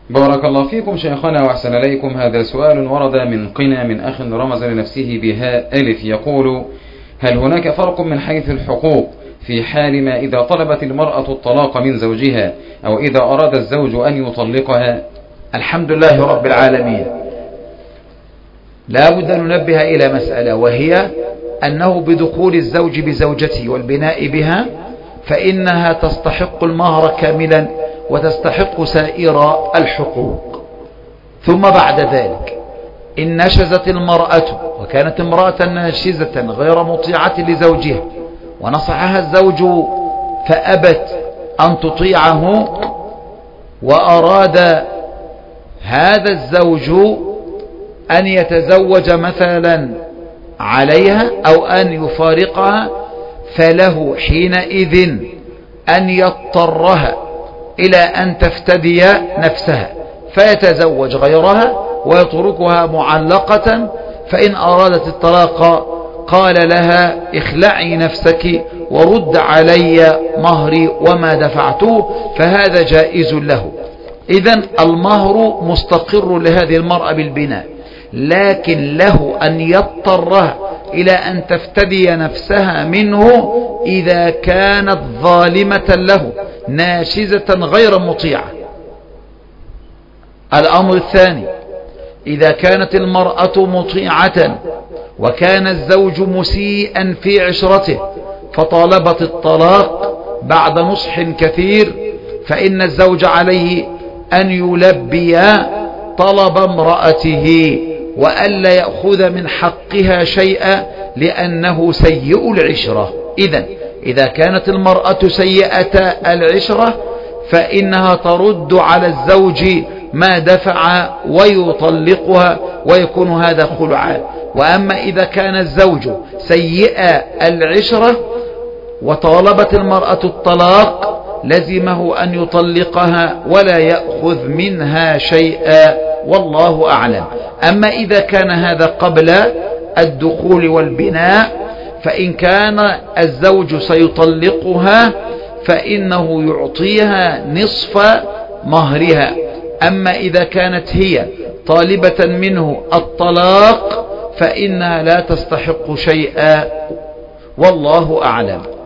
بارك الله فيكم شيخنا وأحسن إليكم. هذا سؤال ورد من قنا من أخ رمز لنفسه بهاء ألف، يقول: هل هناك فرق من حيث الحقوق في حال ما إذا طلبت المرأة الطلاق من زوجها أو إذا أراد الزوج أن يطلقها؟ الحمد لله رب العالمين. لا بد أن ننبه إلى مسألة، وهي أنه بدخول الزوج بزوجته والبناء بها فإنها تستحق المهر كاملا وتستحق سائر الحقوق. ثم بعد ذلك إن نشزت المرأة وكانت امرأة ناشزة غير مطيعة لزوجها ونصحها الزوج فأبت أن تطيعه، وأراد هذا الزوج أن يتزوج مثلا عليها أو أن يفارقها، فله حينئذ أن يضطرها إلى أن تفتدي نفسها فيتزوج غيرها ويتركها معلقة. فإن أرادت الطلاق قال لها: اخلعي نفسك ورد علي مهري وما دفعته، فهذا جائز له. إذن المهر مستقر لهذه المرأة بالبناء، لكن له أن يضطرها إلى أن تفتدي نفسها منه إذا كانت ظالمة له ناشزة غير مطيعة. الأمر الثاني: إذا كانت المرأة مطيعة وكان الزوج مسيئا في عشرته فطالبت الطلاق بعد نصح كثير، فإن الزوج عليه أن يلبي طلب امرأته وألا يأخذ من حقها شيئا لأنه سيء العشرة. إذا كانت المرأة سيئة العشرة فإنها ترد على الزوج ما دفع ويطلقها ويكون هذا خلعا. وأما إذا كان الزوج سيء العشرة وطالبت المرأة الطلاق لزمه أن يطلقها ولا يأخذ منها شيئا، والله أعلم. أما إذا كان هذا قبل الدخول والبناء فإن كان الزوج سيطلقها فإنه يعطيها نصف مهرها. أما إذا كانت هي طالبة منه الطلاق فإنها لا تستحق شيئا، والله أعلم.